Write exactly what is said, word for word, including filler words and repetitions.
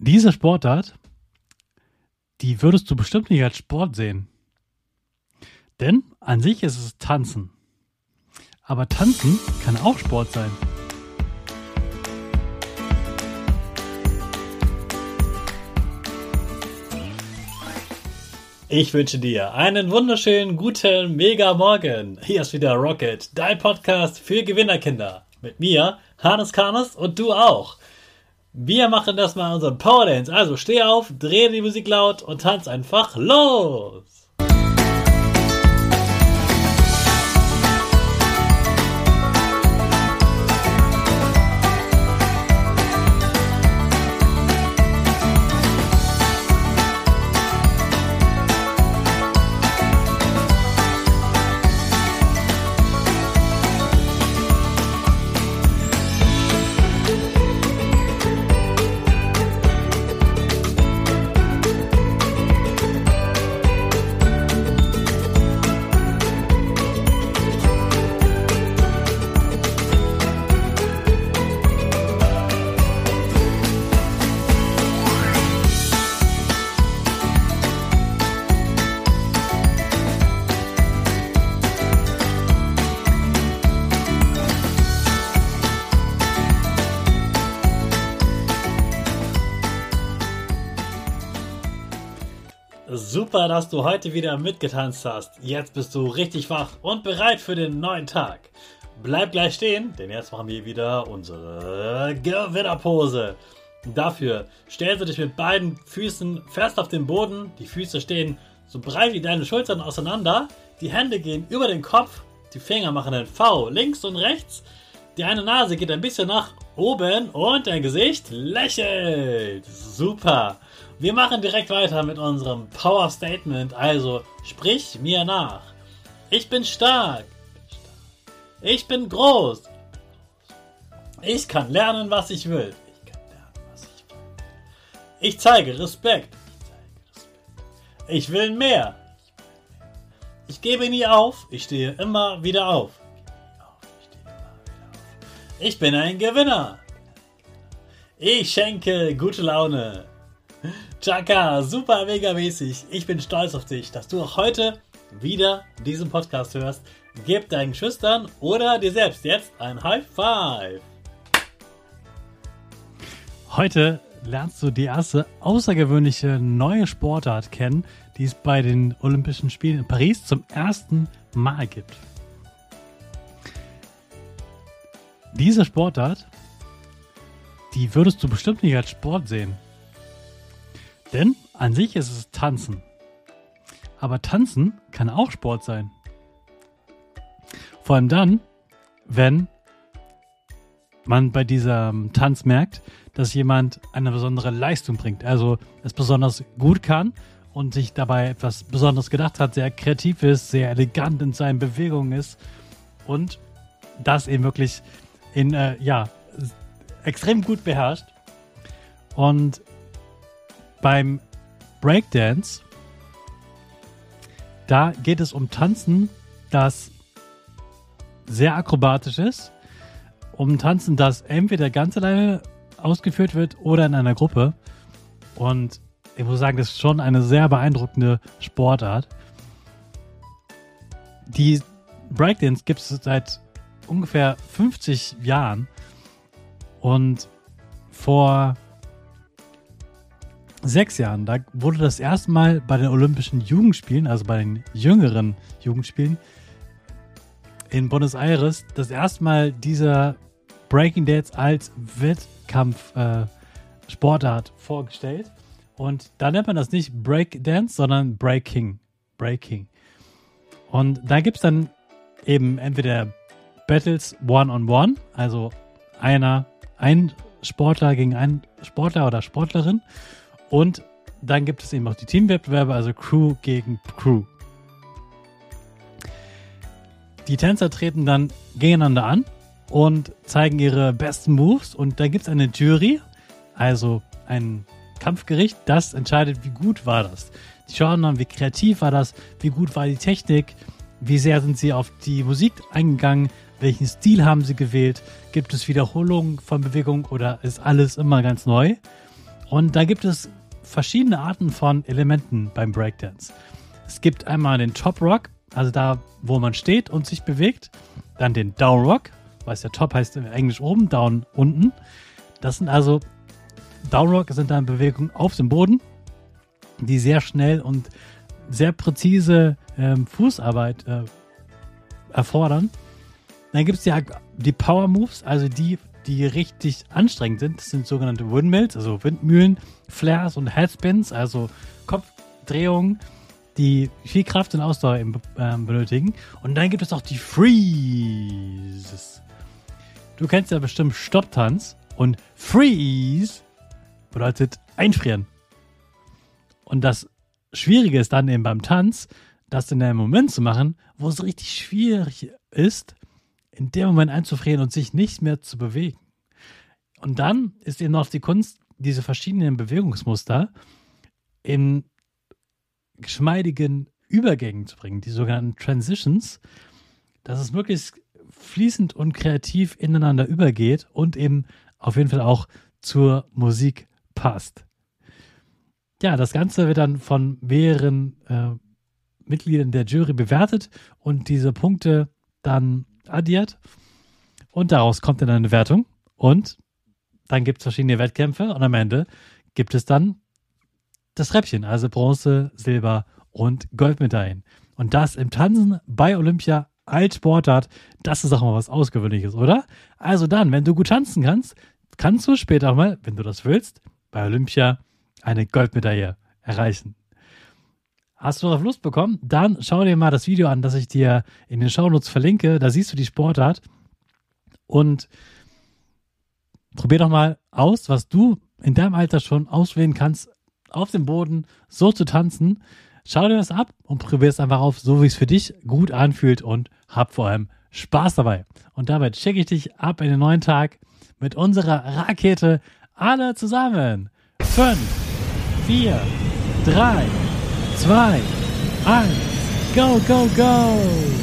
Diese Sportart, die würdest du bestimmt nicht als Sport sehen. Denn an sich ist es Tanzen. Aber Tanzen kann auch Sport sein. Ich wünsche dir einen wunderschönen, guten, mega Morgen. Hier ist wieder Rocket, dein Podcast für Gewinnerkinder. Mit mir, Hannes Karnes und du auch. Wir machen das mal unseren Power Dance. Also steh auf, dreh die Musik laut und tanz einfach los. Super, dass du heute wieder mitgetanzt hast. Jetzt bist du richtig wach und bereit für den neuen Tag. Bleib gleich stehen, denn jetzt machen wir wieder unsere Gewinnerpose. Dafür stellst du dich mit beiden Füßen fest auf den Boden. Die Füße stehen so breit wie deine Schultern auseinander. Die Hände gehen über den Kopf. Die Finger machen ein V links und rechts. Die eine Nase geht ein bisschen nach oben und dein Gesicht lächelt. Super. Wir machen direkt weiter mit unserem Power Statement, also sprich mir nach. Ich bin stark. Ich bin groß. Ich kann lernen, was ich will. Ich kann lernen, was ich will. Ich zeige Respekt. Ich will mehr. Ich gebe nie auf. Ich stehe immer wieder auf. Ich bin ein Gewinner. Ich schenke gute Laune. Chaka, super mega mäßig. Ich bin stolz auf dich, dass du auch heute wieder diesen Podcast hörst. Gib deinen Geschwistern oder dir selbst jetzt ein High Five. Heute lernst du die erste außergewöhnliche neue Sportart kennen, die es bei den Olympischen Spielen in Paris zum ersten Mal gibt. Diese Sportart, die würdest du bestimmt nicht als Sport sehen. Denn an sich ist es Tanzen. Aber Tanzen kann auch Sport sein. Vor allem dann, wenn man bei diesem Tanz merkt, dass jemand eine besondere Leistung bringt. Also es besonders gut kann und sich dabei etwas Besonderes gedacht hat, sehr kreativ ist, sehr elegant in seinen Bewegungen ist und das eben wirklich in, äh, ja, extrem gut beherrscht. Und beim Breakdance, da geht es um Tanzen, das sehr akrobatisch ist, um Tanzen, das entweder ganz alleine ausgeführt wird oder in einer Gruppe. Und ich muss sagen, das ist schon eine sehr beeindruckende Sportart. Die Breakdance gibt es seit ungefähr fünfzig Jahren und vor sechs Jahren, da wurde das erste Mal bei den Olympischen Jugendspielen, also bei den jüngeren Jugendspielen in Buenos Aires, das erste Mal dieser Breaking Dance als Wettkampf-Sportart äh, vorgestellt. Und da nennt man das nicht Breakdance, sondern Breaking. Breaking. Und da gibt es dann eben entweder Battles One-on-One, also einer, ein Sportler gegen einen Sportler oder Sportlerin. Und dann gibt es eben auch die Teamwettbewerbe, also Crew gegen Crew. Die Tänzer treten dann gegeneinander an und zeigen ihre besten Moves. Und da gibt es eine Jury, also ein Kampfgericht, das entscheidet, wie gut war das. Die schauen dann, wie kreativ war das, wie gut war die Technik, wie sehr sind sie auf die Musik eingegangen, welchen Stil haben sie gewählt, gibt es Wiederholungen von Bewegungen oder ist alles immer ganz neu? Und da gibt es verschiedene Arten von Elementen beim Breakdance. Es gibt einmal den Top Rock, also da, wo man steht und sich bewegt. Dann den Down Rock, was ja Top heißt in Englisch oben, Down unten. Das sind also, Down Rock sind dann Bewegungen auf dem Boden, die sehr schnell und sehr präzise ähm, Fußarbeit äh, erfordern. Dann gibt es ja die Power Moves, also die, die richtig anstrengend sind. Das sind sogenannte Windmills, also Windmühlen, Flares und Headspins, also Kopfdrehungen, die viel Kraft und Ausdauer eben, äh, benötigen. Und dann gibt es auch die Freezes. Du kennst ja bestimmt Stopptanz und Freeze bedeutet einfrieren. Und das Schwierige ist dann eben beim Tanz, das in einem Moment zu machen, wo es richtig schwierig ist, in dem Moment einzufrieren und sich nicht mehr zu bewegen. Und dann ist eben noch die Kunst, diese verschiedenen Bewegungsmuster in geschmeidigen Übergängen zu bringen, die sogenannten Transitions, dass es möglichst fließend und kreativ ineinander übergeht und eben auf jeden Fall auch zur Musik passt. Ja, das Ganze wird dann von mehreren äh, Mitgliedern der Jury bewertet und diese Punkte dann addiert und daraus kommt dann eine Wertung und dann gibt es verschiedene Wettkämpfe und am Ende gibt es dann das Treppchen, also Bronze, Silber und Goldmedaillen. Und das im Tanzen bei Olympia als Sportart, das ist auch mal was Außergewöhnliches, oder? Also dann, wenn du gut tanzen kannst, kannst du später auch mal, wenn du das willst, bei Olympia eine Goldmedaille erreichen. Hast du darauf Lust bekommen? Dann schau dir mal das Video an, das ich dir in den Shownotes verlinke. Da siehst du die Sportart und probier doch mal aus, was du in deinem Alter schon auswählen kannst, auf dem Boden so zu tanzen. Schau dir das ab und probier es einfach auf, so wie es für dich gut anfühlt und hab vor allem Spaß dabei. Und damit schicke ich dich ab in den neuen Tag mit unserer Rakete alle zusammen. Fünf, vier, drei, zwei, eins, go, go, go!